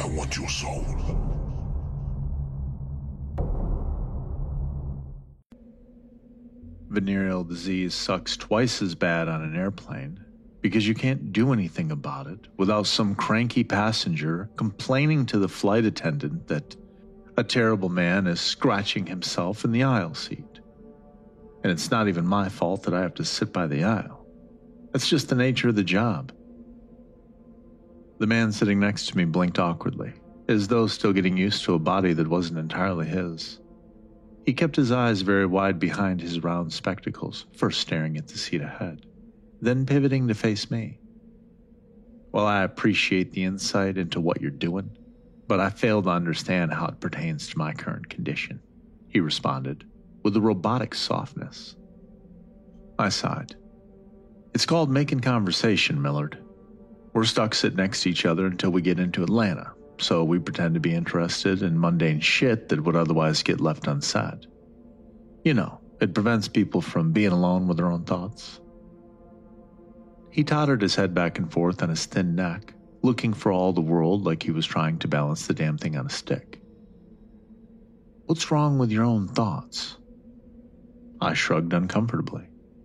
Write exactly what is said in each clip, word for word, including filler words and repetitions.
I want your soul. Venereal disease sucks twice as bad on an airplane because you can't do anything about it without some cranky passenger complaining to the flight attendant that a terrible man is scratching himself in the aisle seat. And it's not even my fault that I have to sit by the aisle. That's just the nature of the job. The man sitting next to me blinked awkwardly, as though still getting used to a body that wasn't entirely his. He kept his eyes very wide behind his round spectacles, first staring at the seat ahead, then pivoting to face me. Well, I appreciate the insight into what you're doing, but I fail to understand how it pertains to my current condition, he responded, with a robotic softness. I sighed. It's called making conversation, Millard. We're stuck sitting next to each other until we get into Atlanta, so we pretend to be interested in mundane shit that would otherwise get left unsaid. You know, it prevents people from being alone with their own thoughts. He tottered his head back and forth on his thin neck, looking for all the world like he was trying to balance the damn thing on a stick. What's wrong with your own thoughts? I shrugged uncomfortably.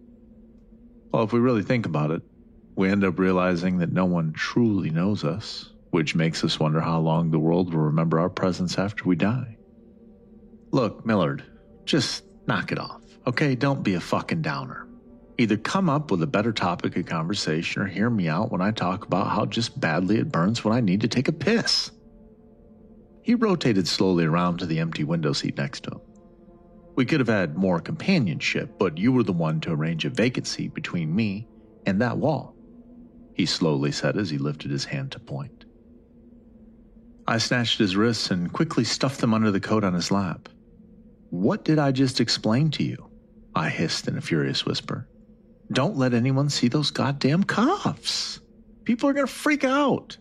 Well, if we really think about it, we end up realizing that no one truly knows us, which makes us wonder how long the world will remember our presence after we die. Look, Millard, just knock it off, okay? Don't be a fucking downer. Either come up with a better topic of conversation or hear me out when I talk about how just badly it burns when I need to take a piss. He rotated slowly around to the empty window seat next to him. We could have had more companionship, but you were the one to arrange a vacant seat between me and that wall, he slowly said as he lifted his hand to point. I snatched his wrists and quickly stuffed them under the coat on his lap. What did I just explain to you? I hissed in a furious whisper. Don't let anyone see those goddamn cuffs. People are going to freak out.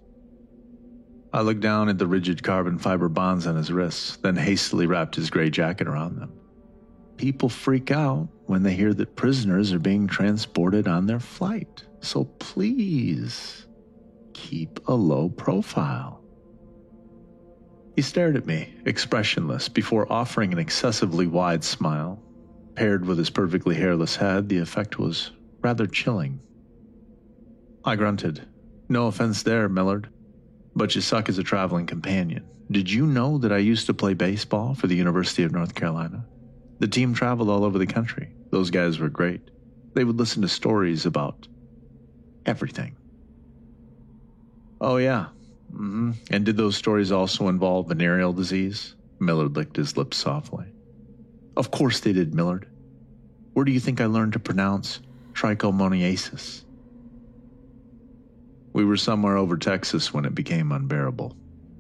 I looked down at the rigid carbon fiber bonds on his wrists, then hastily wrapped his gray jacket around them. People freak out when they hear that prisoners are being transported on their flight. So please, keep a low profile. He stared at me, expressionless, before offering an excessively wide smile. Paired with his perfectly hairless head, the effect was rather chilling. I grunted. No offense there, Millard, but you suck as a traveling companion. Did you know that I used to play baseball for the University of North Carolina? The team traveled all over the country. Those guys were great. They would listen to stories about everything. Oh yeah. Mm-hmm. And did those stories also involve venereal disease? Millard licked his lips softly. Of course they did, Millard. Where do you think I learned to pronounce trichomoniasis? We were somewhere over Texas when it became unbearable.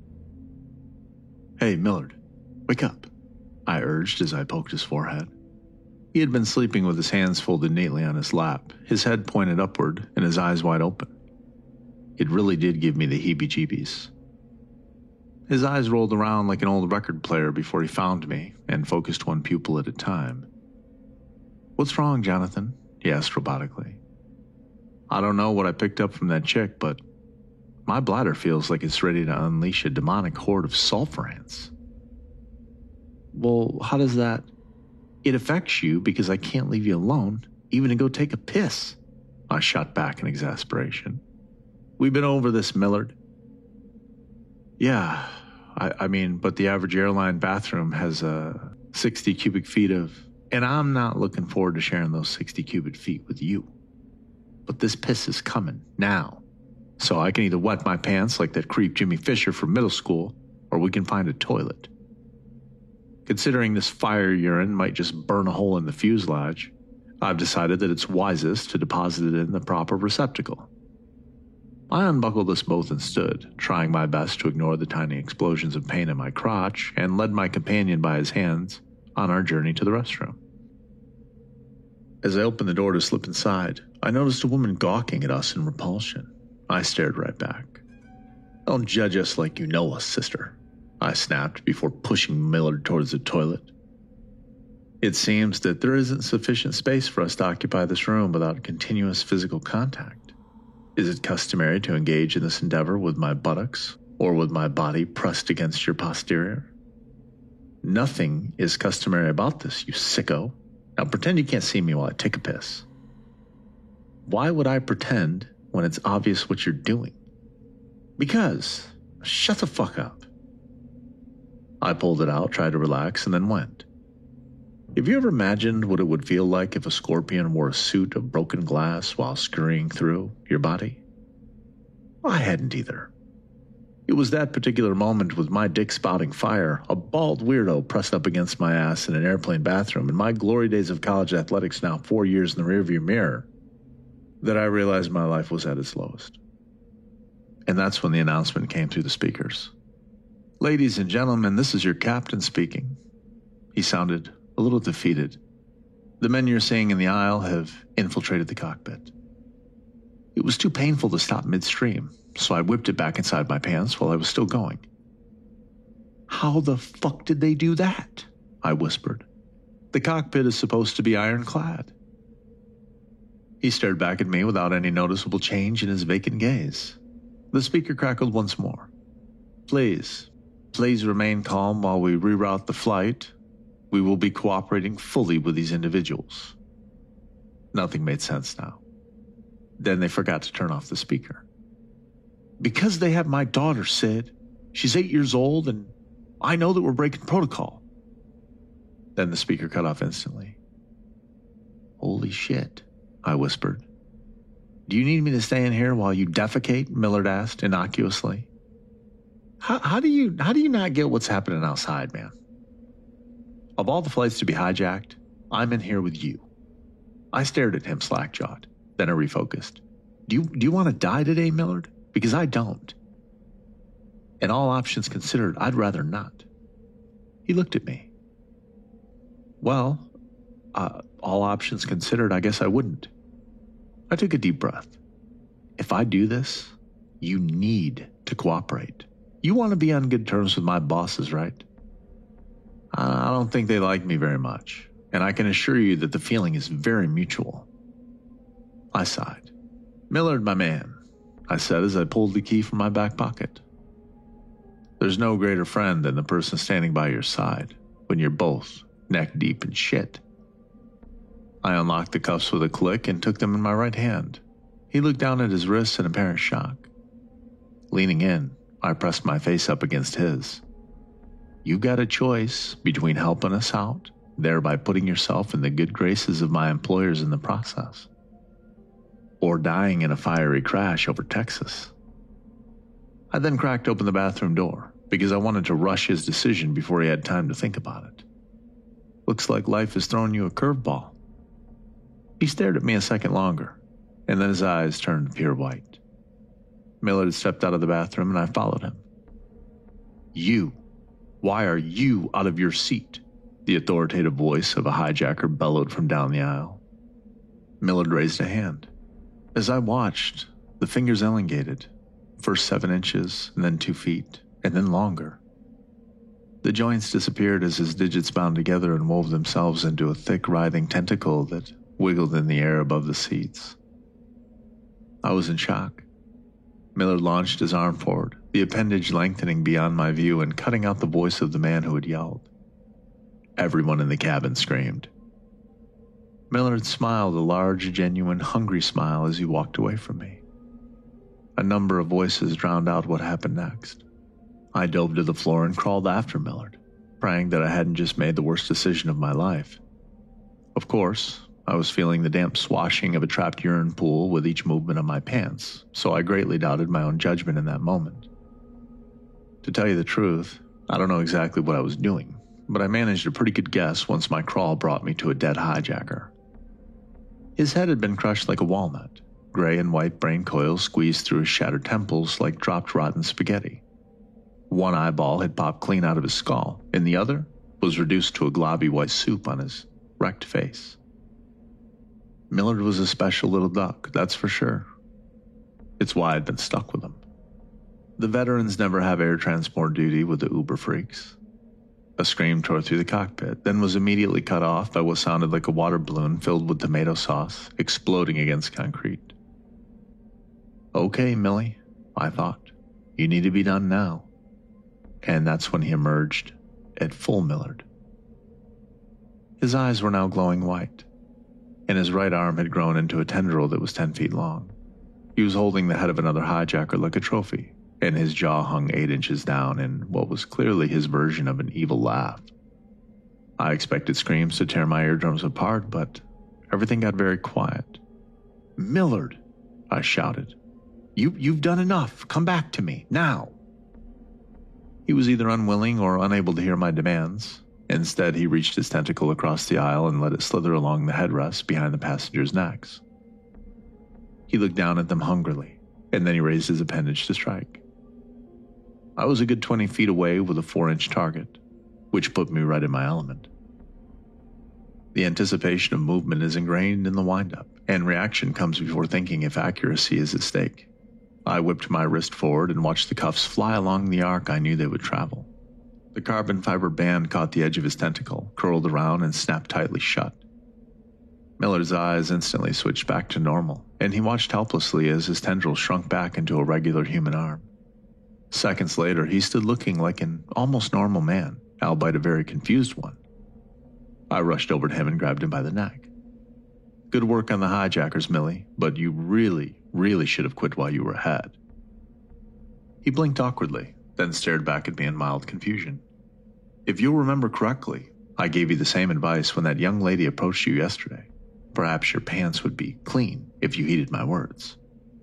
Hey, Millard, wake up, I urged as I poked his forehead. He had been sleeping with his hands folded neatly on his lap, his head pointed upward and his eyes wide open. It really did give me the heebie-jeebies. His eyes rolled around like an old record player before he found me and focused one pupil at a time. What's wrong, Jonathan? He asked robotically. I don't know what I picked up from that chick, but my bladder feels like it's ready to unleash a demonic horde of sulfur ants. Well, how does that... It affects you because I can't leave you alone, even to go take a piss. I shot back in exasperation. We've been over this, Millard. Yeah, I, I mean, but the average airline bathroom has uh, sixty cubic feet of... And I'm not looking forward to sharing those sixty cubic feet with you. But this piss is coming, now. So I can either wet my pants like that creep Jimmy Fisher from middle school, or we can find a toilet. Considering this fire urine might just burn a hole in the fuselage, I've decided that it's wisest to deposit it in the proper receptacle. I unbuckled us both and stood, trying my best to ignore the tiny explosions of pain in my crotch, and led my companion by his hands on our journey to the restroom. As I opened the door to slip inside, I noticed a woman gawking at us in repulsion. I stared right back. Don't judge us like you know us, sister, I snapped before pushing Millard towards the toilet. It seems that there isn't sufficient space for us to occupy this room without continuous physical contact. Is it customary to engage in this endeavor with my buttocks, or with my body pressed against your posterior. Nothing is customary about this, you sicko. Now pretend you can't see me while I take a piss. Why would I pretend when it's obvious what you're doing? Because, shut the fuck up. I pulled it out, tried to relax, and then went. Have you ever imagined what it would feel like if a scorpion wore a suit of broken glass while scurrying through your body? I hadn't either. It was that particular moment with my dick spouting fire, a bald weirdo pressed up against my ass in an airplane bathroom, and my glory days of college athletics now four years in the rearview mirror, that I realized my life was at its lowest. And that's when the announcement came through the speakers. Ladies and gentlemen, this is your captain speaking. He sounded a little defeated. The men you're seeing in the aisle have infiltrated the cockpit. It was too painful to stop midstream, so I whipped it back inside my pants while I was still going. How the fuck did they do that? I whispered. The cockpit is supposed to be ironclad. He stared back at me without any noticeable change in his vacant gaze. The speaker crackled once more. Please, please remain calm while we reroute the flight. We will be cooperating fully with these individuals. Nothing made sense now. Then they forgot to turn off the speaker. Because they have my daughter, Sid. She's eight years old, and I know that we're breaking protocol. Then the speaker cut off instantly. Holy shit, I whispered. Do you need me to stay in here while you defecate? Millard asked innocuously. How, how do you how do you not get what's happening outside, man? Of all the flights to be hijacked, I'm in here with you. I stared at him slack-jawed. Then I refocused. Do you, do you want to die today, Millard? Because I don't. And all options considered, I'd rather not. He looked at me. Well, uh, all options considered, I guess I wouldn't. I took a deep breath. If I do this, you need to cooperate. You want to be on good terms with my bosses, right? I don't think they like me very much, and I can assure you that the feeling is very mutual. I sighed. Millard, my man, I said as I pulled the key from my back pocket. There's no greater friend than the person standing by your side when you're both neck deep in shit. I unlocked the cuffs with a click and took them in my right hand. He looked down at his wrists in apparent shock. Leaning in, I pressed my face up against his. You've got a choice between helping us out, thereby putting yourself in the good graces of my employers in the process, or dying in a fiery crash over Texas. I then cracked open the bathroom door because I wanted to rush his decision before he had time to think about it. Looks like life has thrown you a curveball. He stared at me a second longer, and then his eyes turned pure white. Millard had stepped out of the bathroom and I followed him. You. Why are you out of your seat? The authoritative voice of a hijacker bellowed from down the aisle. Millard raised a hand. As I watched, the fingers elongated, first seven inches, and then two feet, and then longer. The joints disappeared as his digits bound together and wove themselves into a thick, writhing tentacle that wiggled in the air above the seats. I was in shock. Millard launched his arm forward, the appendage lengthening beyond my view and cutting out the voice of the man who had yelled. Everyone in the cabin screamed. Millard smiled a large, genuine, hungry smile as he walked away from me. A number of voices drowned out what happened next. I dove to the floor and crawled after Millard, praying that I hadn't just made the worst decision of my life. Of course, I was feeling the damp swashing of a trapped urine pool with each movement of my pants, so I greatly doubted my own judgment in that moment. To tell you the truth, I don't know exactly what I was doing, but I managed a pretty good guess once my crawl brought me to a dead hijacker. His head had been crushed like a walnut, gray and white brain coils squeezed through his shattered temples like dropped rotten spaghetti. One eyeball had popped clean out of his skull, and the other was reduced to a globby white soup on his wrecked face. Millard was a special little duck, that's for sure. It's why I'd been stuck with him. The veterans never have air transport duty with the uber freaks. A scream tore through the cockpit, then was immediately cut off by what sounded like a water balloon filled with tomato sauce, exploding against concrete. Okay, Millie, I thought. You need to be done now. And that's when he emerged at full Millard. His eyes were now glowing white, and his right arm had grown into a tendril that was ten feet long. He was holding the head of another hijacker like a trophy, and his jaw hung eight inches down in what was clearly his version of an evil laugh. I expected screams to tear my eardrums apart, but everything got very quiet. "Millard," I shouted. You, you've done enough. Come back to me, now." He was either unwilling or unable to hear my demands. Instead, he reached his tentacle across the aisle and let it slither along the headrest behind the passengers' necks. He looked down at them hungrily, and then he raised his appendage to strike. I was a good twenty feet away with a four-inch target, which put me right in my element. The anticipation of movement is ingrained in the windup, and reaction comes before thinking if accuracy is at stake. I whipped my wrist forward and watched the cuffs fly along the arc I knew they would travel. The carbon fiber band caught the edge of his tentacle, curled around, and snapped tightly shut. Millard's eyes instantly switched back to normal, and he watched helplessly as his tendril shrunk back into a regular human arm. Seconds later, he stood looking like an almost normal man, albeit a very confused one. I rushed over to him and grabbed him by the neck. "Good work on the hijackers, Millie, but you really, really should have quit while you were ahead." He blinked awkwardly, then stared back at me in mild confusion. "If you'll remember correctly, I gave you the same advice when that young lady approached you yesterday. Perhaps your pants would be clean if you heeded my words."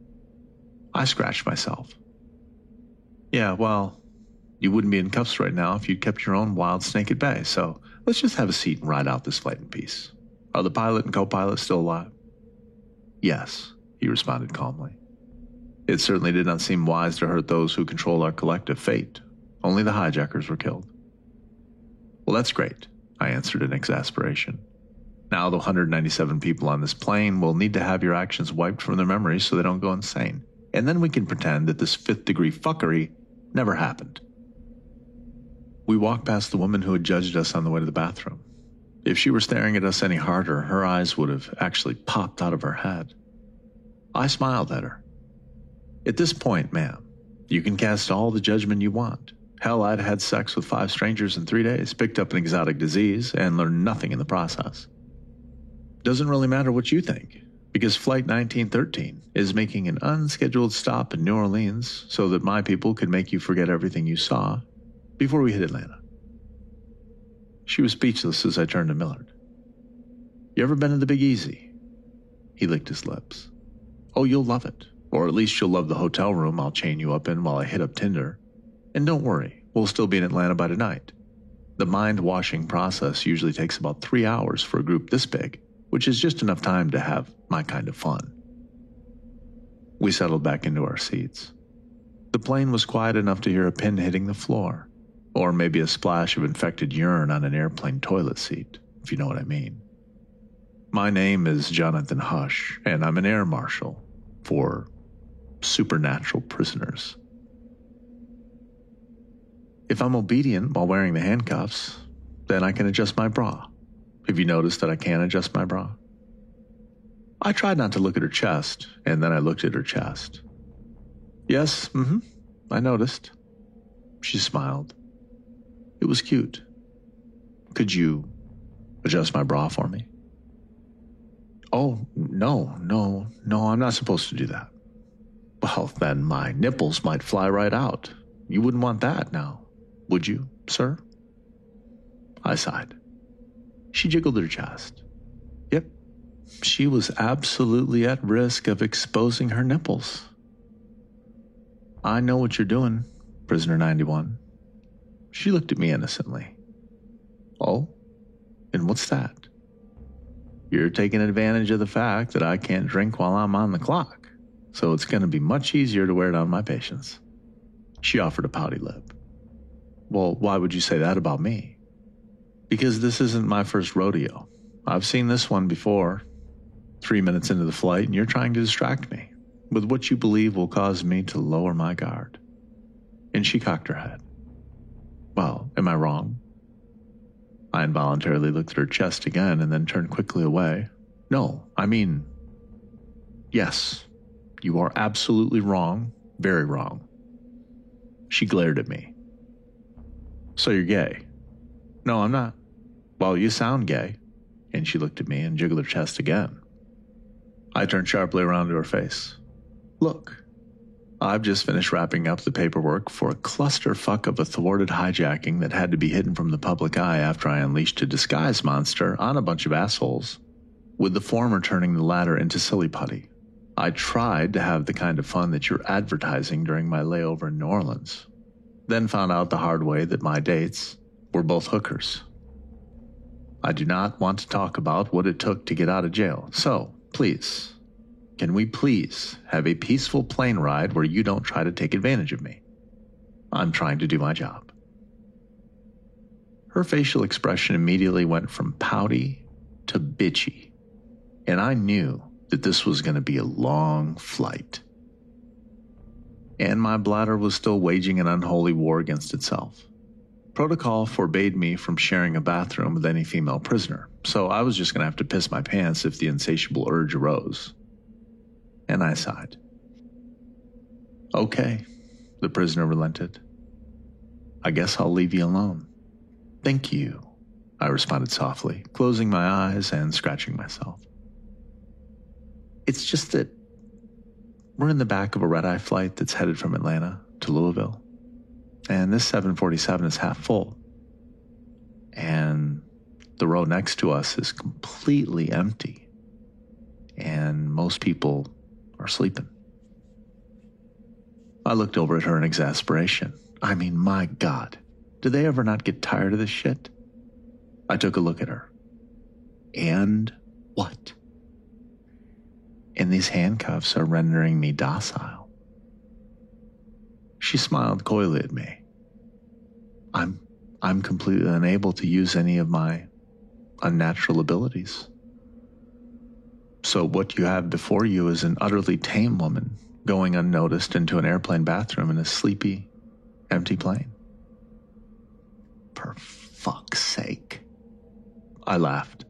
I scratched myself. "Yeah, well, you wouldn't be in cuffs right now if you'd kept your own wild snake at bay, so let's just have a seat and ride out this flight in peace. Are the pilot and co-pilot still alive?" "Yes," he responded calmly. "It certainly did not seem wise to hurt those who control our collective fate. Only the hijackers were killed." "Well, that's great," I answered in exasperation. "Now the one hundred ninety-seven people on this plane will need to have your actions wiped from their memories so they don't go insane. And then we can pretend that this fifth-degree fuckery never happened." We walked past the woman who had judged us on the way to the bathroom. If she were staring at us any harder, her eyes would have actually popped out of her head. I smiled at her. "At this point, ma'am, you can cast all the judgment you want. Hell, I'd had sex with five strangers in three days, picked up an exotic disease, and learned nothing in the process. Doesn't really matter what you think, because Flight nineteen thirteen is making an unscheduled stop in New Orleans so that my people could make you forget everything you saw before we hit Atlanta." She was speechless as I turned to Millard. "You ever been to the Big Easy?" He licked his lips. "Oh, you'll love it. Or at least you'll love the hotel room I'll chain you up in while I hit up Tinder. And don't worry, we'll still be in Atlanta by tonight. The mind-washing process usually takes about three hours for a group this big, which is just enough time to have my kind of fun." We settled back into our seats. The plane was quiet enough to hear a pin hitting the floor, or maybe a splash of infected urine on an airplane toilet seat, if you know what I mean. My name is Jonathan Hush, and I'm an air marshal for supernatural prisoners. If I'm obedient while wearing the handcuffs, then I can adjust my bra. Have you noticed that I can't adjust my bra? I tried not to look at her chest, and then I looked at her chest. "Yes, mm-hmm, I noticed." She smiled. It was cute. "Could you adjust my bra for me?" "Oh, no, no, no, I'm not supposed to do that." "Well, then my nipples might fly right out. You wouldn't want that now, would you, sir?" I sighed. She jiggled her chest. Yep, she was absolutely at risk of exposing her nipples. "I know what you're doing, prisoner ninety-one." She looked at me innocently. "Oh? And what's that?" "You're taking advantage of the fact that I can't drink while I'm on the clock, so it's going to be much easier to wear down my patience." She offered a pouty lip. "Well, why would you say that about me?" "Because this isn't my first rodeo. I've seen this one before. Three minutes into the flight and you're trying to distract me with what you believe will cause me to lower my guard." And she cocked her head. "Well, am I wrong?" I involuntarily looked at her chest again and then turned quickly away. "No, I mean, yes, you are absolutely wrong, very wrong." She glared at me. So you're gay? No, I'm not. Well, you sound gay. And she looked at me and jiggled her chest again. I turned sharply around to her face. Look, I've just finished wrapping up the paperwork for a clusterfuck of a thwarted hijacking that had to be hidden from the public eye after I unleashed a disguise monster on a bunch of assholes, with the former turning the latter into silly putty. I tried to have the kind of fun that you're advertising during my layover in New Orleans, then found out the hard way that my dates were both hookers. I do not want to talk about what it took to get out of jail, so please, can we please have a peaceful plane ride where you don't try to take advantage of me? I'm trying to do my job. Her facial expression immediately went from pouty to bitchy, and I knew that this was going to be a long flight. And my bladder was still waging an unholy war against itself. Protocol forbade me from sharing a bathroom with any female prisoner, so I was just going to have to piss my pants if the insatiable urge arose. And I sighed. Okay, the prisoner relented. I guess I'll leave you alone. Thank you, I responded softly, closing my eyes and scratching myself. It's just that we're in the back of a red-eye flight that's headed from Atlanta to Louisville, and this seven forty-seven is half full, and the row next to us is completely empty, and most people are sleeping. I looked over at her in exasperation. I mean, my God, do they ever not get tired of this shit? I took a look at her. And what? And these handcuffs are rendering me docile. She smiled coyly at me. I'm, I'm completely unable to use any of my unnatural abilities. So what you have before you is an utterly tame woman going unnoticed into an airplane bathroom in a sleepy, empty plane. For fuck's sake. I laughed.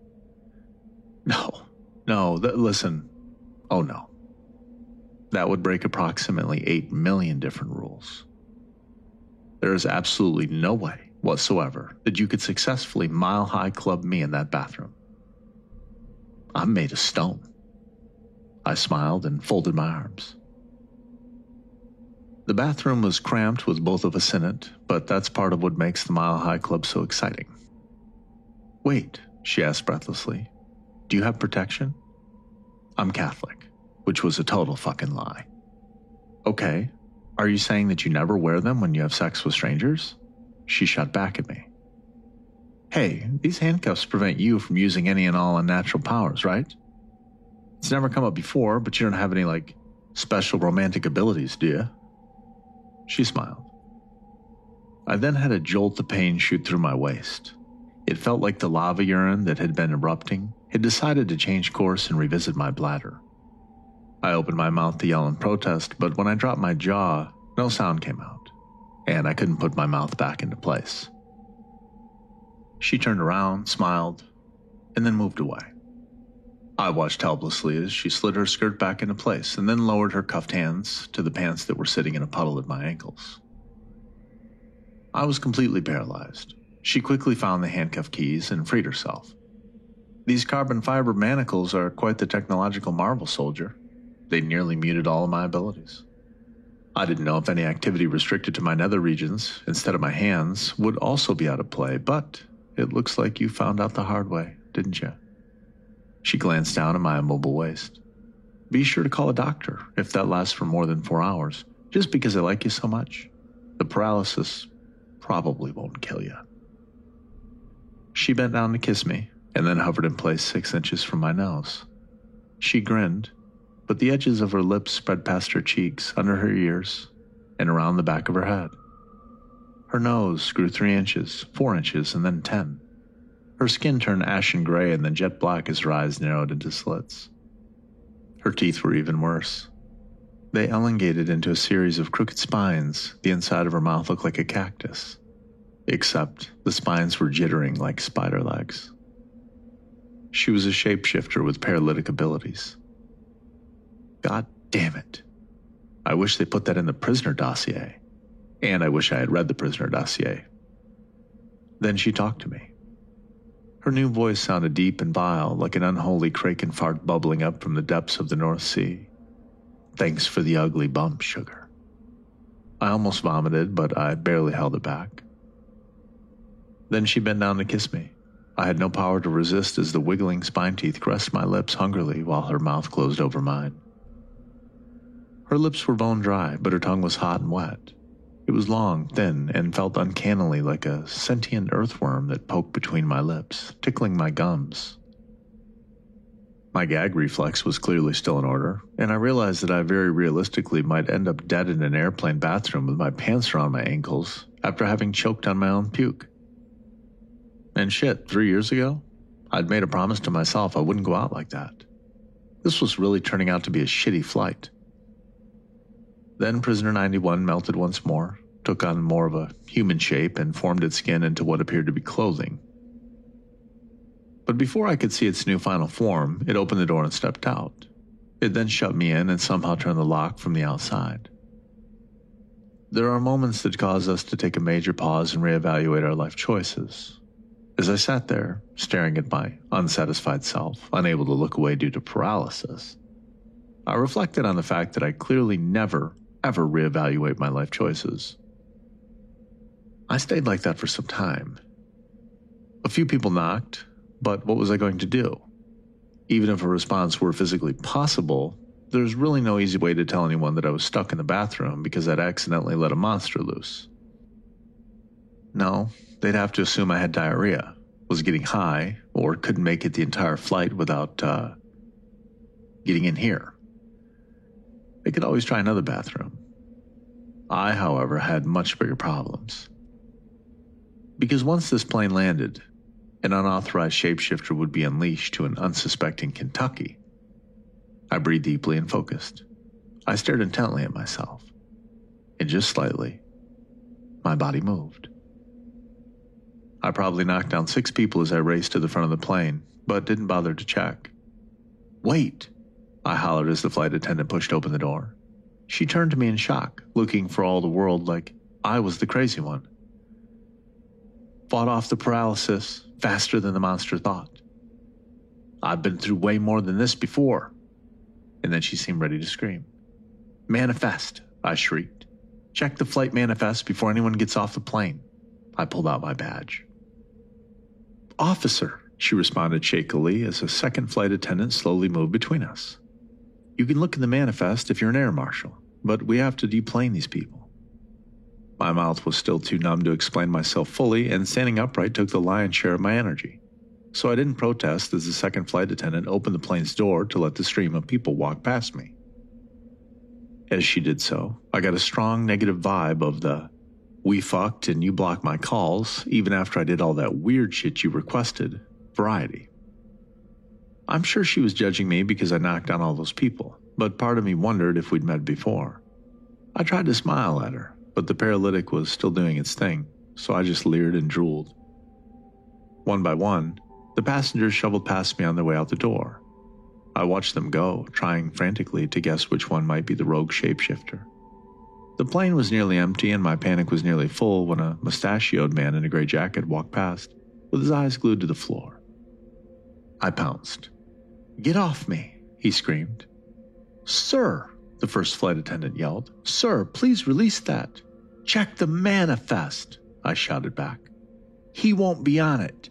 No, no, th- listen. Oh no. That would break approximately eight million different rules. There is absolutely no way whatsoever that you could successfully mile-high club me in that bathroom. I'm made of stone. I smiled and folded my arms. The bathroom was cramped with both of us in it, but that's part of what makes the Mile High Club so exciting. Wait, she asked breathlessly, do you have protection? I'm Catholic, which was a total fucking lie. Okay, are you saying that you never wear them when you have sex with strangers? She shot back at me. Hey, these handcuffs prevent you from using any and all unnatural powers, right? It's never come up before, but you don't have any, like, special romantic abilities, do you? She smiled. I then had a jolt of pain shoot through my waist. It felt like the lava urine that had been erupting had decided to change course and revisit my bladder. I opened my mouth to yell in protest, but when I dropped my jaw, no sound came out, and I couldn't put my mouth back into place. She turned around, smiled, and then moved away. I watched helplessly as she slid her skirt back into place and then lowered her cuffed hands to the pants that were sitting in a puddle at my ankles. I was completely paralyzed. She quickly found the handcuff keys and freed herself. These carbon fiber manacles are quite the technological marvel, soldier. They nearly muted all of my abilities. I didn't know if any activity restricted to my nether regions instead of my hands would also be out of play, but it looks like you found out the hard way, didn't you? She glanced down at my immobile waist. Be sure to call a doctor if that lasts for more than four hours, just because I like you so much. The paralysis probably won't kill you. She bent down to kiss me, and then hovered in place six inches from my nose. She grinned, but the edges of her lips spread past her cheeks, under her ears, and around the back of her head. Her nose grew three inches, four inches, and then ten. Her skin turned ashen gray and then jet black as her eyes narrowed into slits. Her teeth were even worse. They elongated into a series of crooked spines. The inside of her mouth looked like a cactus, except the spines were jittering like spider legs. She was a shapeshifter with paralytic abilities. God damn it. I wish they put that in the prisoner dossier. And I wish I had read the prisoner dossier. Then she talked to me. Her new voice sounded deep and vile, like an unholy kraken fart bubbling up from the depths of the North Sea. Thanks for the ugly bump, sugar. I almost vomited, but I barely held it back. Then she bent down to kiss me. I had no power to resist as the wiggling spine teeth caressed my lips hungrily while her mouth closed over mine. Her lips were bone dry, but her tongue was hot and wet. It was long, thin, and felt uncannily like a sentient earthworm that poked between my lips, tickling my gums. My gag reflex was clearly still in order, and I realized that I very realistically might end up dead in an airplane bathroom with my pants around my ankles after having choked on my own puke. And shit, three years ago, I'd made a promise to myself I wouldn't go out like that. This was really turning out to be a shitty flight. Then Prisoner ninety-one melted once more, took on more of a human shape, and formed its skin into what appeared to be clothing. But before I could see its new final form, it opened the door and stepped out. It then shut me in and somehow turned the lock from the outside. There are moments that cause us to take a major pause and reevaluate our life choices. As I sat there, staring at my unsatisfied self, unable to look away due to paralysis, I reflected on the fact that I clearly never, ever reevaluate my life choices. I stayed like that for some time. A few people knocked, but what was I going to do? Even if a response were physically possible, there's really no easy way to tell anyone that I was stuck in the bathroom because I'd accidentally let a monster loose. No, they'd have to assume I had diarrhea, was getting high, or couldn't make it the entire flight without, uh, getting in here. They could always try another bathroom. I, however, had much bigger problems. Because once this plane landed, an unauthorized shapeshifter would be unleashed to an unsuspecting Kentucky. I breathed deeply and focused. I stared intently at myself. And just slightly, my body moved. I probably knocked down six people as I raced to the front of the plane, but didn't bother to check. "Wait!" I hollered as the flight attendant pushed open the door. She turned to me in shock, looking for all the world like I was the crazy one. Fought off the paralysis faster than the monster thought. I've been through way more than this before. And then she seemed ready to scream. "Manifest," I shrieked. "Check the flight manifest before anyone gets off the plane." I pulled out my badge. "Officer," she responded shakily as a second flight attendant slowly moved between us. "You can look in the manifest if you're an air marshal, but we have to deplane these people." My mouth was still too numb to explain myself fully, and standing upright took the lion's share of my energy. So I didn't protest as the second flight attendant opened the plane's door to let the stream of people walk past me. As she did so, I got a strong negative vibe of the "we fucked and you blocked my calls even after I did all that weird shit you requested" variety. I'm sure she was judging me because I knocked down all those people, but part of me wondered if we'd met before. I tried to smile at her, but the paralytic was still doing its thing, so I just leered and drooled. One by one, the passengers shoveled past me on their way out the door. I watched them go, trying frantically to guess which one might be the rogue shapeshifter. The plane was nearly empty and my panic was nearly full when a mustachioed man in a gray jacket walked past, with his eyes glued to the floor. I pounced. "Get off me," he screamed. "Sir," the first flight attendant yelled. "Sir, please release that." "Check the manifest," I shouted back. "He won't be on it."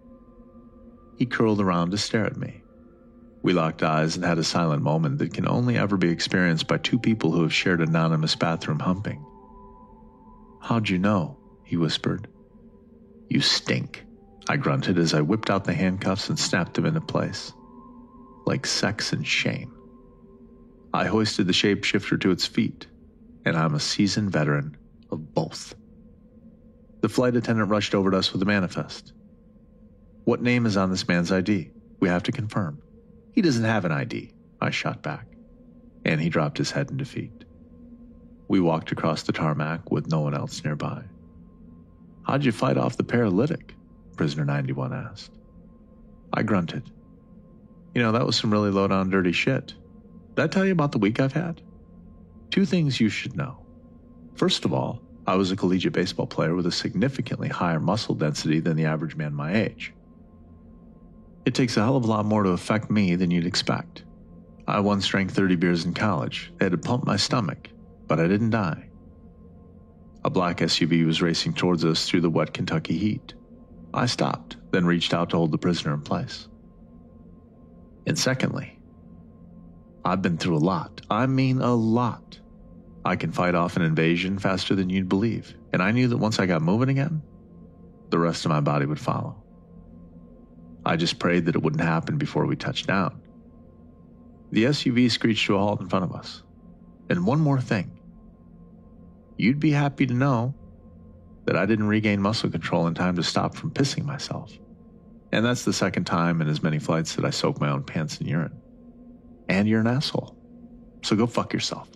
He curled around to stare at me. We locked eyes and had a silent moment that can only ever be experienced by two people who have shared anonymous bathroom humping. "How'd you know?" he whispered. "You stink," I grunted as I whipped out the handcuffs and snapped them into place. Like sex and shame. I hoisted the shapeshifter to its feet, and I'm a seasoned veteran of both. The flight attendant rushed over to us with a manifest. "What name is on this man's I D? We have to confirm." "He doesn't have an I D," I shot back, and he dropped his head in defeat. We walked across the tarmac with no one else nearby. "How'd you fight off the paralytic?" Prisoner ninety-one asked. I grunted. "You know, that was some really low-down dirty shit. Did I tell you about the week I've had? Two things you should know. First of all, I was a collegiate baseball player with a significantly higher muscle density than the average man my age. It takes a hell of a lot more to affect me than you'd expect. I once drank thirty beers in college. They had to pump my stomach, but I didn't die. A black S U V was racing towards us through the wet Kentucky heat. I stopped, then reached out to hold the prisoner in place. And secondly, I've been through a lot. I mean a lot. I can fight off an invasion faster than you'd believe, and I knew that once I got moving again, the rest of my body would follow. I just prayed that it wouldn't happen before we touched down. The S U V screeched to a halt in front of us. And one more thing. You'd be happy to know that I didn't regain muscle control in time to stop from pissing myself. And that's the second time in as many flights that I soaked my own pants in urine. And you're an asshole. So go fuck yourself.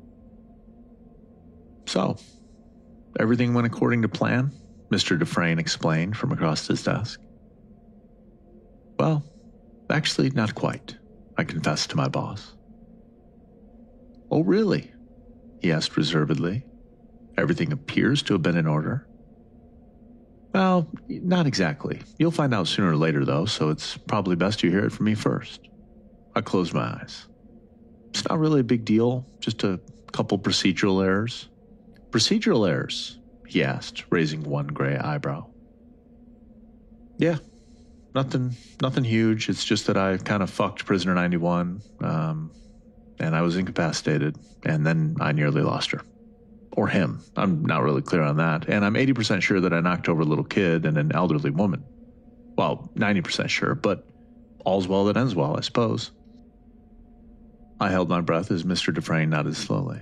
So, everything went according to plan, Mister Dufresne explained from across his desk. Well, actually not quite, I confessed to my boss. Oh, really? He asked reservedly. Everything appears to have been in order. Well, not exactly. You'll find out sooner or later, though, so it's probably best you hear it from me first. I closed my eyes. It's not really a big deal, just a couple procedural errors. Procedural errors? He asked, raising one gray eyebrow. Yeah, nothing nothing huge. It's just that I kind of fucked Prisoner ninety-one, um, and I was incapacitated, and then I nearly lost her. Or him. I'm not really clear on that. And I'm eighty percent sure that I knocked over a little kid and an elderly woman. Well, ninety percent sure, but all's well that ends well, I suppose. I held my breath as Mister Dufresne nodded slowly.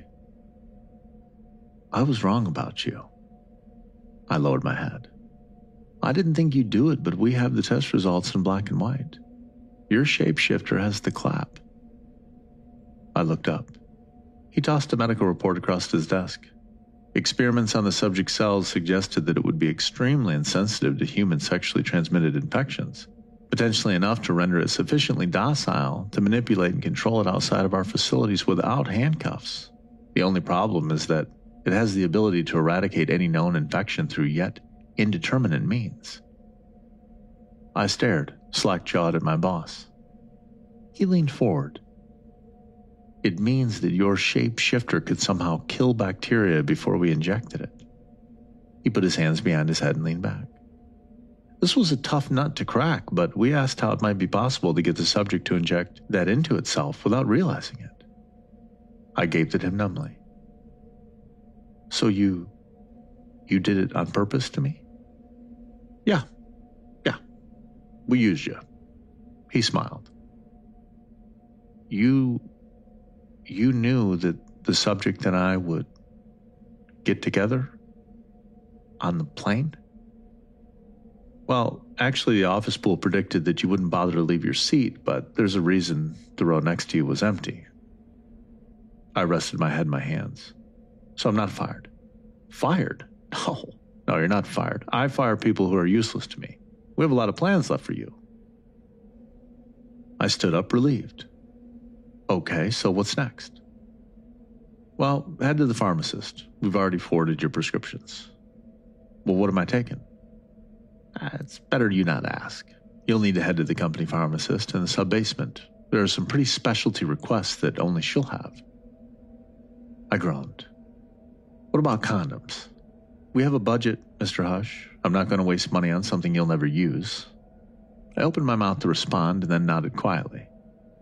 I was wrong about you. I lowered my head. I didn't think you'd do it, but we have the test results in black and white. Your shapeshifter has the clap. I looked up. He tossed a medical report across his desk. Experiments on the subject cells suggested that it would be extremely insensitive to human sexually transmitted infections, potentially enough to render it sufficiently docile to manipulate and control it outside of our facilities without handcuffs. The only problem is that it has the ability to eradicate any known infection through yet indeterminate means. I stared, slack-jawed at my boss. He leaned forward. It means that your shapeshifter could somehow kill bacteria before we injected it. He put his hands behind his head and leaned back. This was a tough nut to crack, but we asked how it might be possible to get the subject to inject that into itself without realizing it. I gaped at him numbly. So you... you did it on purpose to me? Yeah. Yeah. We used you. He smiled. You... you knew that the subject and I would get together on the plane? Well, actually, the office pool predicted that you wouldn't bother to leave your seat, but there's a reason the row next to you was empty. I rested my head in my hands. So I'm not fired. Fired? No. No, you're not fired. I fire people who are useless to me. We have a lot of plans left for you. I stood up, relieved. Okay, so what's next? Well, head to the pharmacist. We've already forwarded your prescriptions. Well, what am I taking? Ah, it's better you not ask. You'll need to head to the company pharmacist in the sub-basement. There are some pretty specialty requests that only she'll have. I groaned. What about condoms? We have a budget, Mister Hush. I'm not going to waste money on something you'll never use. I opened my mouth to respond and then nodded quietly.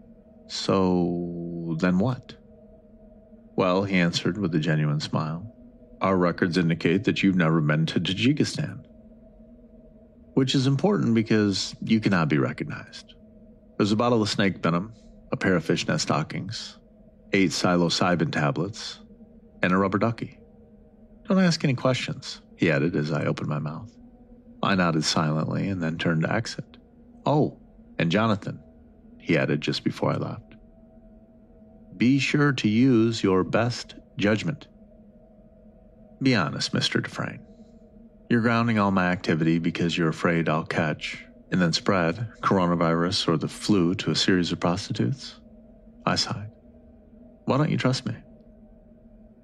So, then what? Well, he answered with a genuine smile. Our records indicate that you've never been to Tajikistan. Which is important because you cannot be recognized. There's a bottle of snake venom, a pair of fishnet stockings, eight psilocybin tablets, and a rubber ducky. Don't ask any questions, he added as I opened my mouth. I nodded silently and then turned to exit. Oh, and Jonathan, he added just before I left. Be sure to use your best judgment. Be honest, Mister Dufresne. You're grounding all my activity because you're afraid I'll catch and then spread coronavirus or the flu to a series of prostitutes? I sighed. Why don't you trust me?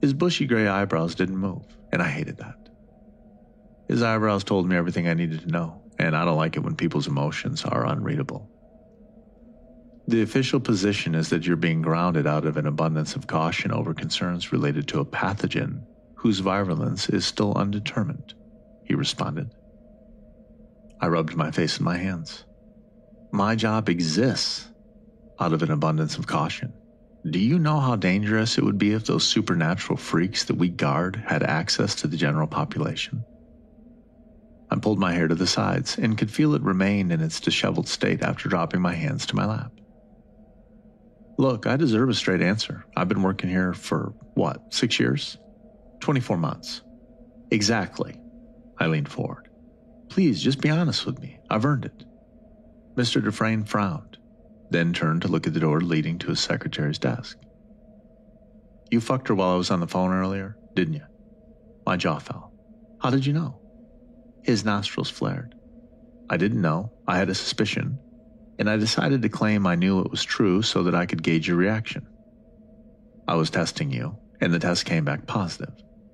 His bushy gray eyebrows didn't move, and I hated that. His eyebrows told me everything I needed to know, and I don't like it when people's emotions are unreadable. The official position is that you're being grounded out of an abundance of caution over concerns related to a pathogen whose virulence is still undetermined, he responded. I rubbed my face in my hands. My job exists out of an abundance of caution. Do you know how dangerous it would be if those supernatural freaks that we guard had access to the general population? I pulled my hair to the sides and could feel it remain in its disheveled state after dropping my hands to my lap. Look, I deserve a straight answer. I've been working here for, what, six years? twenty-four months. Exactly. I leaned forward. Please, just be honest with me. I've earned it. Mister Dufresne frowned, then turned to look at the door leading to his secretary's desk. You fucked her while I was on the phone earlier, didn't you? My jaw fell. How did you know? His nostrils flared. I didn't know. I had a suspicion, and I decided to claim I knew it was true so that I could gauge your reaction. I was testing you, and the test came back positive.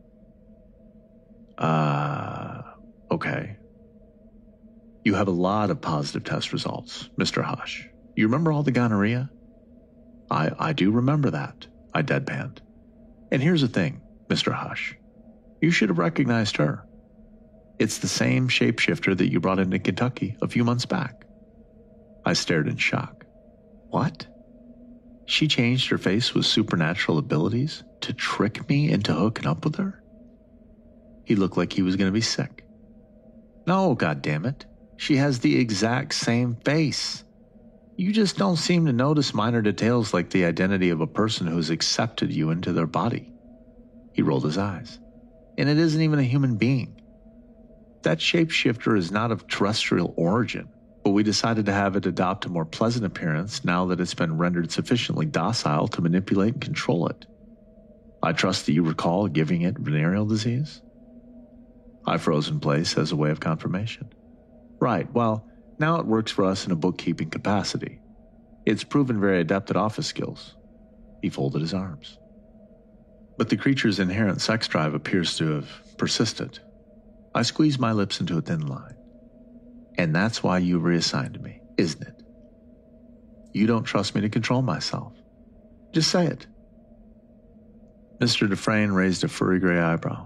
Uh, okay. You have a lot of positive test results, Mister Hush. You remember all the gonorrhea? I, I do remember that, I deadpanned. And here's the thing, Mister Hush. You should have recognized her. It's the same shapeshifter that you brought into Kentucky a few months back. I stared in shock. What? She changed her face with supernatural abilities to trick me into hooking up with her? He looked like he was going to be sick. No, goddammit. She has the exact same face. You just don't seem to notice minor details like the identity of a person who's accepted you into their body. He rolled his eyes. And it isn't even a human being. That shapeshifter is not of terrestrial origin, but we decided to have it adopt a more pleasant appearance now that it's been rendered sufficiently docile to manipulate and control it. I trust that you recall giving it venereal disease? I froze in place as a way of confirmation. Right, well, now it works for us in a bookkeeping capacity. It's proven very adept at office skills. He folded his arms. But the creature's inherent sex drive appears to have persisted. I squeezed my lips into a thin line. And that's why you reassigned me, isn't it? You don't trust me to control myself. Just say it. Mister Dufresne raised a furry gray eyebrow.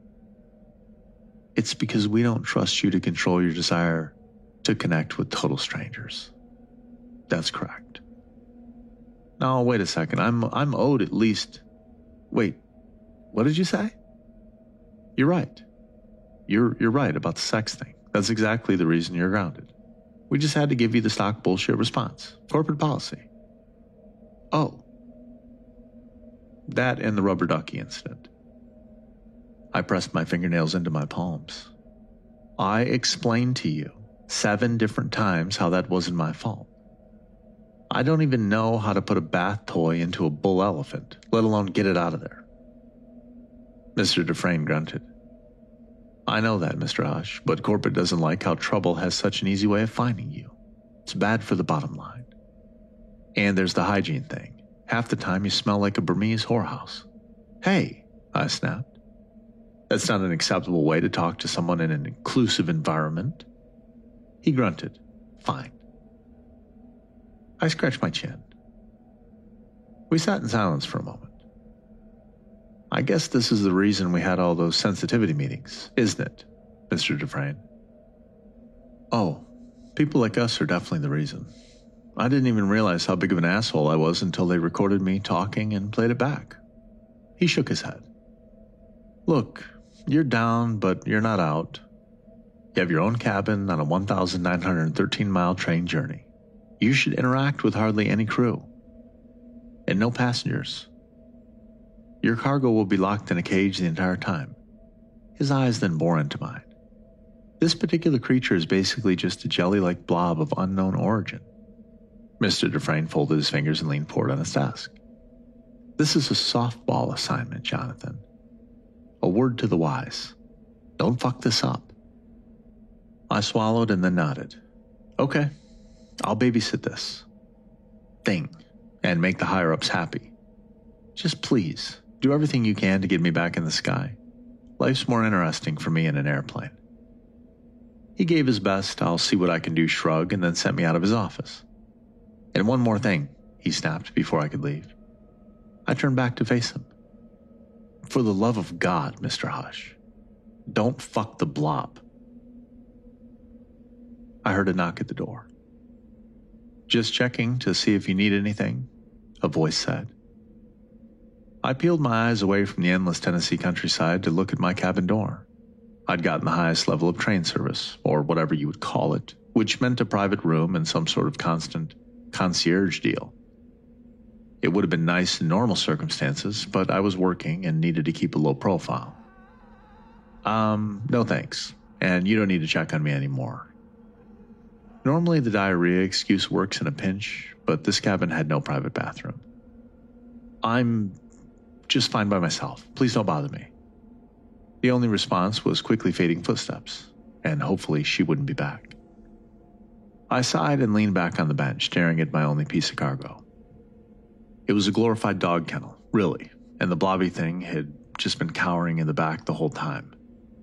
It's because we don't trust you to control your desire to connect with total strangers. That's correct. Now, wait a second. I'm I'm owed at least... Wait, what did you say? You're right. You're you're right about the sex thing. That's exactly the reason you're grounded. We just had to give you the stock bullshit response. Corporate policy. Oh. That and the rubber ducky incident. I pressed my fingernails into my palms. I explained to you seven different times how that wasn't my fault. I don't even know how to put a bath toy into a bull elephant, let alone get it out of there. Mister Dufresne grunted. I know that, Mister Hush, but corporate doesn't like how trouble has such an easy way of finding you. It's bad for the bottom line. And there's the hygiene thing. Half the time you smell like a Burmese whorehouse. Hey, I snapped. That's not an acceptable way to talk to someone in an inclusive environment. He grunted. Fine. I scratched my chin. We sat in silence for a moment. I guess this is the reason we had all those sensitivity meetings, isn't it, Mister Dufresne? Oh, people like us are definitely the reason. I didn't even realize how big of an asshole I was until they recorded me talking and played it back. He shook his head. Look, you're down, but you're not out. You have your own cabin on a one thousand nine hundred thirteen mile train journey. You should interact with hardly any crew. And no passengers. Your cargo will be locked in a cage the entire time. His eyes then bore into mine. This particular creature is basically just a jelly-like blob of unknown origin. Mister Dufresne folded his fingers and leaned forward on his desk. This is a softball assignment, Jonathan. A word to the wise. Don't fuck this up. I swallowed and then nodded. Okay, I'll babysit this thing and make the higher-ups happy. Just please, Do everything you can to get me back in the sky. Life's more interesting for me in an airplane." He gave his best, "I'll see what I can do" shrug and then sent me out of his office. "And one more thing," he snapped before I could leave. I turned back to face him. "For the love of God, Mister Hush, don't fuck the blob." I heard a knock at the door. "Just checking to see if you need anything," a voice said. I peeled my eyes away from the endless Tennessee countryside to look at my cabin door. I'd gotten the highest level of train service, or whatever you would call it, which meant a private room and some sort of constant concierge deal. It would have been nice in normal circumstances, but I was working and needed to keep a low profile. Um, no thanks, and you don't need to check on me anymore. Normally the diarrhea excuse works in a pinch, but this cabin had no private bathroom. I'm just fine by myself. Please don't bother me. The only response was quickly fading footsteps, and hopefully she wouldn't be back. I sighed and leaned back on the bench, staring at my only piece of cargo. It was a glorified dog kennel, really, and the blobby thing had just been cowering in the back the whole time.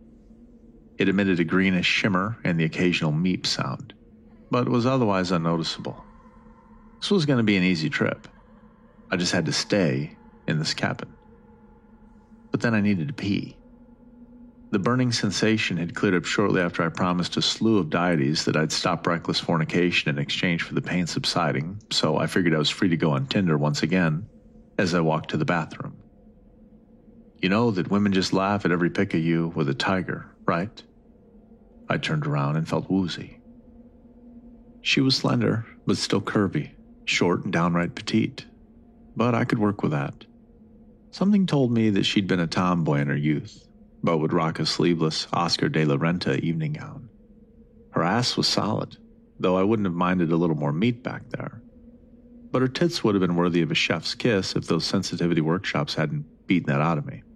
It emitted a greenish shimmer and the occasional meep sound, but it was otherwise unnoticeable. This was going to be an easy trip. I just had to stay in this cabin. But then I needed to pee. The burning sensation had cleared up shortly after I promised a slew of deities that I'd stop reckless fornication in exchange for the pain subsiding, so I figured I was free to go on Tinder once again as I walked to the bathroom. You know that women just laugh at every pic of you with a tiger, right? I turned around and felt woozy. She was slender, but still curvy, short and downright petite, but I could work with that. Something told me that she'd been a tomboy in her youth, but would rock a sleeveless Oscar de la Renta evening gown. Her ass was solid, though I wouldn't have minded a little more meat back there. But her tits would have been worthy of a chef's kiss if those sensitivity workshops hadn't beaten that out of me.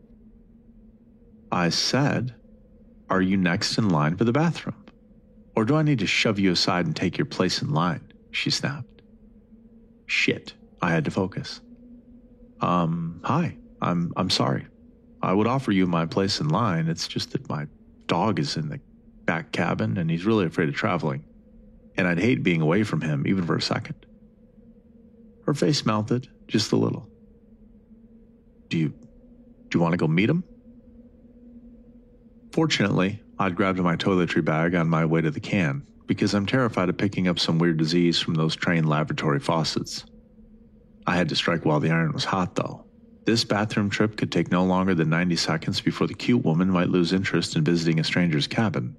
I said, "Are you next in line for the bathroom? Or do I need to shove you aside and take your place in line?" she snapped. Shit, I had to focus. Um, hi, I'm, I'm sorry. I would offer you my place in line. It's just that my dog is in the back cabin and he's really afraid of traveling. And I'd hate being away from him even for a second. Her face melted just a little. Do you, do you want to go meet him? Fortunately, I'd grabbed my toiletry bag on my way to the can because I'm terrified of picking up some weird disease from those trained laboratory faucets. I had to strike while the iron was hot, though. This bathroom trip could take no longer than ninety seconds before the cute woman might lose interest in visiting a stranger's cabin.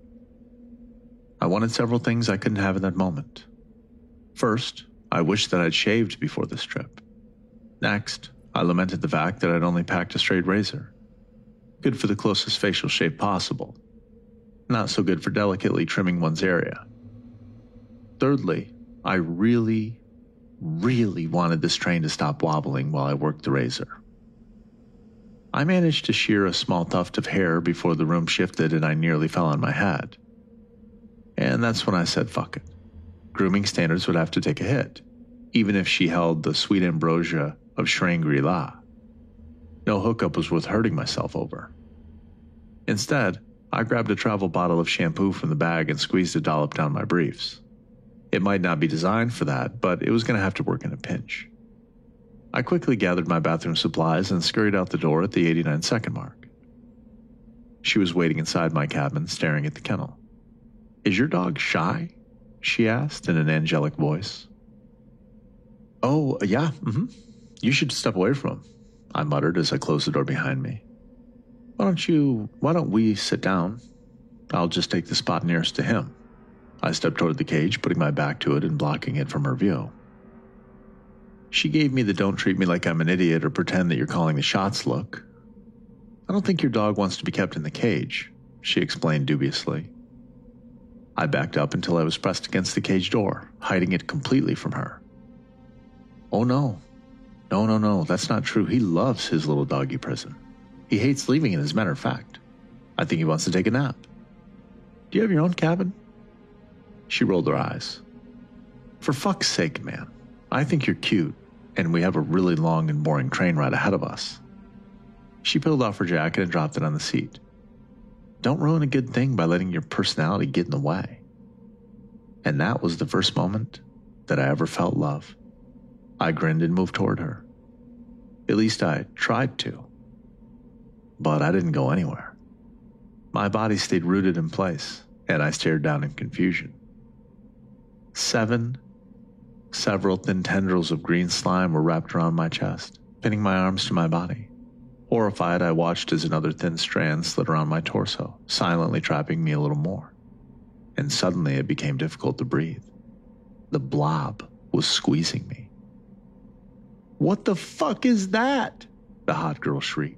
I wanted several things I couldn't have in that moment. First, I wished that I'd shaved before this trip. Next, I lamented the fact that I'd only packed a straight razor. Good for the closest facial shape possible. Not so good for delicately trimming one's area. Thirdly, I really, really wanted this train to stop wobbling while I worked the razor. I managed to shear a small tuft of hair before the room shifted and I nearly fell on my head. And that's when I said fuck it. Grooming standards would have to take a hit, even if she held the sweet ambrosia of Shangri-La. No hookup was worth hurting myself over. Instead, I grabbed a travel bottle of shampoo from the bag and squeezed a dollop down my briefs. It might not be designed for that, but it was going to have to work in a pinch. I quickly gathered my bathroom supplies and scurried out the door at the eighty-nine second mark. She was waiting inside my cabin, staring at the kennel. "Is your dog shy?" she asked in an angelic voice. "Oh, yeah, mm-hmm. You should step away from him," I muttered as I closed the door behind me. Why don't you, why don't we sit down? I'll just take the spot nearest to him." I stepped toward the cage, putting my back to it and blocking it from her view. She gave me the "don't treat me like I'm an idiot or pretend that you're calling the shots" look. "I don't think your dog wants to be kept in the cage," she explained dubiously. I backed up until I was pressed against the cage door, hiding it completely from her. "Oh no. No, no, no, that's not true. He loves his little doggy prison. He hates leaving it, as a matter of fact. I think he wants to take a nap. Do you have your own cabin?" She rolled her eyes. "For fuck's sake, man. I think you're cute, and we have a really long and boring train ride ahead of us." She peeled off her jacket and dropped it on the seat. Don't ruin a good thing by letting your personality get in the way. And that was the first moment that I ever felt love. I grinned and moved toward her. At least I tried to. But I didn't go anywhere. My body stayed rooted in place, and I stared down in confusion. Seven, several thin tendrils of green slime were wrapped around my chest, pinning my arms to my body. Horrified, I watched as another thin strand slid around my torso, silently trapping me a little more. And suddenly it became difficult to breathe. The blob was squeezing me. "What the fuck is that?" the hot girl shrieked.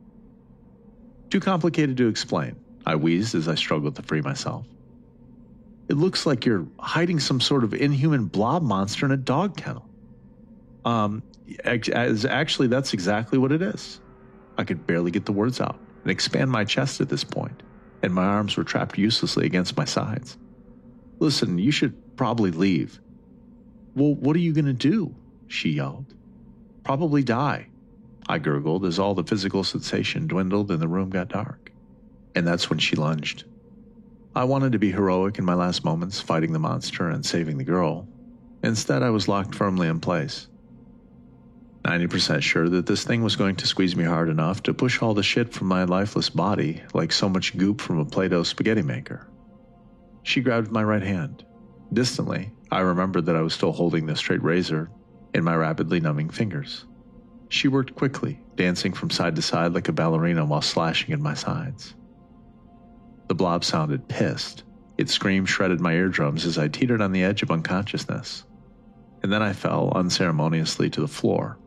Too complicated to explain, I wheezed as I struggled to free myself. "It looks like you're hiding some sort of inhuman blob monster in a dog kennel." Um, as actually, that's exactly what it is. I could barely get the words out and expand my chest at this point, and my arms were trapped uselessly against my sides. "Listen, you should probably leave." "Well, what are you going to do?" she yelled. "Probably die," I gurgled as all the physical sensation dwindled and the room got dark. And that's when she lunged. I wanted to be heroic in my last moments, fighting the monster and saving the girl. Instead, I was locked firmly in place. ninety percent sure that this thing was going to squeeze me hard enough to push all the shit from my lifeless body like so much goop from a Play-Doh spaghetti maker. She grabbed my right hand. Distantly, I remembered that I was still holding the straight razor in my rapidly numbing fingers. She worked quickly, dancing from side to side like a ballerina while slashing at my sides. The blob sounded pissed. Its scream shredded my eardrums as I teetered on the edge of unconsciousness. And then I fell unceremoniously to the floor.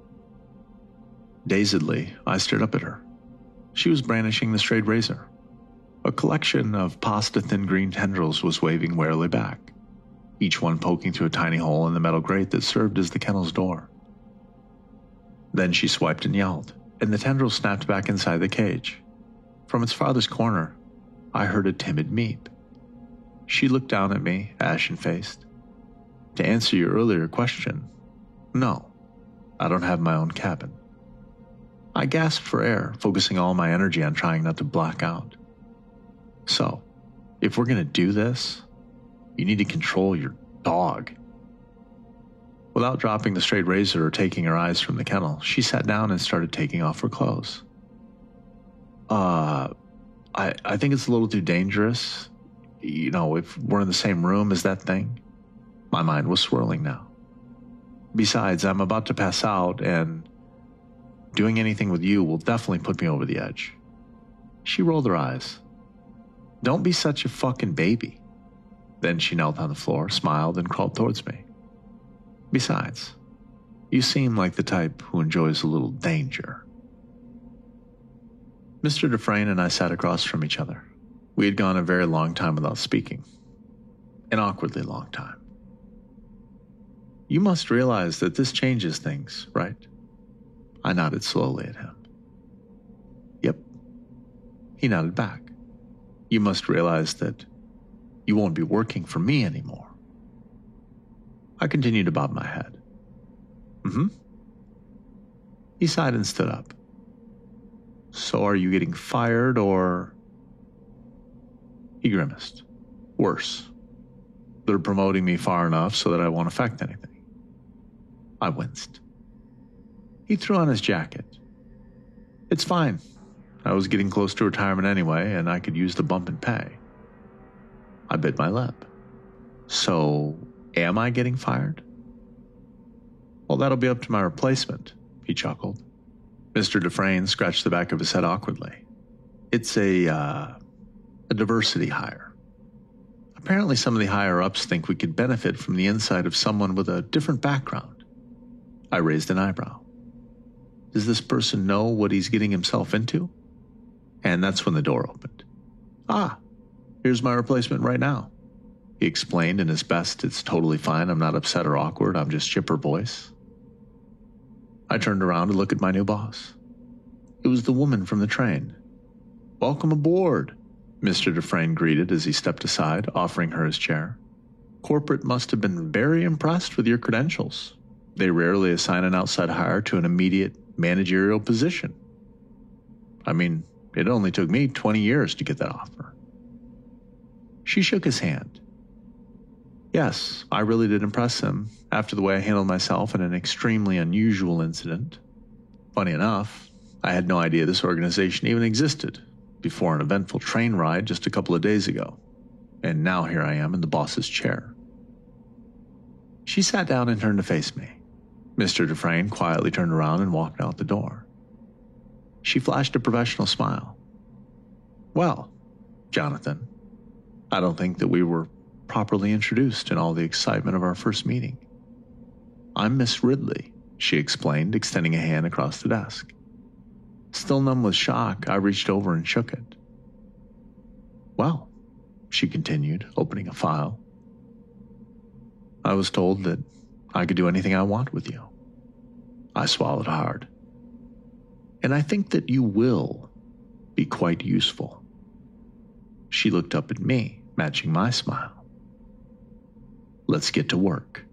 Dazedly, I stared up at her. She was brandishing the straight razor. A collection of pasta-thin green tendrils was waving warily back, each one poking through a tiny hole in the metal grate that served as the kennel's door. Then she swiped and yelled, and the tendril snapped back inside the cage. From its farthest corner, I heard a timid meep. She looked down at me, ashen-faced. To answer your earlier question, no, I don't have my own cabin. I gasped for air, focusing all my energy on trying not to black out. So, if we're going to do this, you need to control your dog. Without dropping the straight razor or taking her eyes from the kennel, she sat down and started taking off her clothes. Uh, I, I think it's a little too dangerous. You know, if we're in the same room as that thing. My mind was swirling now. Besides, I'm about to pass out, and doing anything with you will definitely put me over the edge. She rolled her eyes. Don't be such a fucking baby. Then she knelt on the floor, smiled, and crawled towards me. Besides, you seem like the type who enjoys a little danger. Mister Dufresne and I sat across from each other. We had gone a very long time without speaking. An awkwardly long time. You must realize that this changes things, right? I nodded slowly at him. Yep. He nodded back. You must realize that you won't be working for me anymore. I continued to bob my head. Mm-hmm. He sighed and stood up. So are you getting fired or... He grimaced. Worse. They're promoting me far enough so that I won't affect anything. I winced. He threw on his jacket. It's fine. I was getting close to retirement anyway, and I could use the bump in pay. I bit my lip. So, am I getting fired? Well, that'll be up to my replacement, he chuckled. Mister Dufresne scratched the back of his head awkwardly. It's a, uh, a diversity hire. Apparently some of the higher-ups think we could benefit from the insight of someone with a different background. I raised an eyebrow. Does this person know what he's getting himself into? And that's when the door opened. Ah, here's my replacement right now, he explained in his best, it's totally fine, I'm not upset or awkward, I'm just chipper voice. I turned around to look at my new boss. It was the woman from the train. Welcome aboard, Mister Dufresne greeted as he stepped aside, offering her his chair. Corporate must have been very impressed with your credentials. They rarely assign an outside hire to an immediate managerial position. I mean, it only took me twenty years to get that offer. She shook his hand. Yes, I really did impress him after the way I handled myself in an extremely unusual incident. Funny enough, I had no idea this organization even existed before an eventful train ride just a couple of days ago, and now here I am in the boss's chair. She sat down and turned to face me. Mister Dufresne quietly turned around and walked out the door. She flashed a professional smile. Well, Jonathan, I don't think that we were properly introduced in all the excitement of our first meeting. I'm Miss Ridley, she explained, extending a hand across the desk. Still numb with shock, I reached over and shook it. Well, she continued, opening a file. I was told that I could do anything I want with you. I swallowed hard. And I think that you will be quite useful. She looked up at me, matching my smile. Let's get to work.